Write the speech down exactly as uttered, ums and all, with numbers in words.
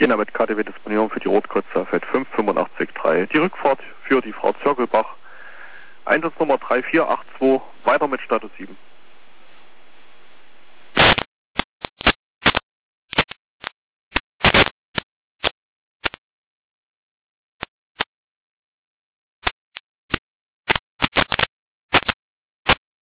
Jena mit K D W-Disponierung für die Rotkreuzer Feld fünf fünfundachtzig drei. Die Rückfahrt für die Frau Zirkelbach. Einsatznummer drei vier acht zwei, weiter mit Status sieben.